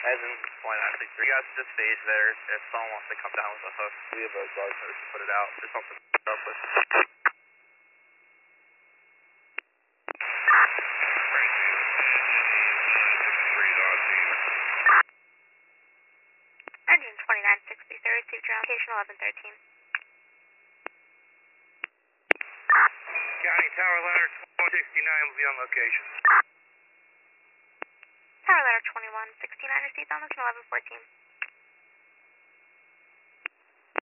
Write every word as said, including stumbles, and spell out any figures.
As in, why not? Like, you guys just stage there if someone wants to come down with a hook. We have a guard post to put it out. There's something to put up with. Engine twenty-nine sixty, sir. Received your location eleven thirteen. County Tower Ladder twenty-one sixty-nine will be on location. Tower Ladder twenty-one sixty-nine received on this eleven fourteen.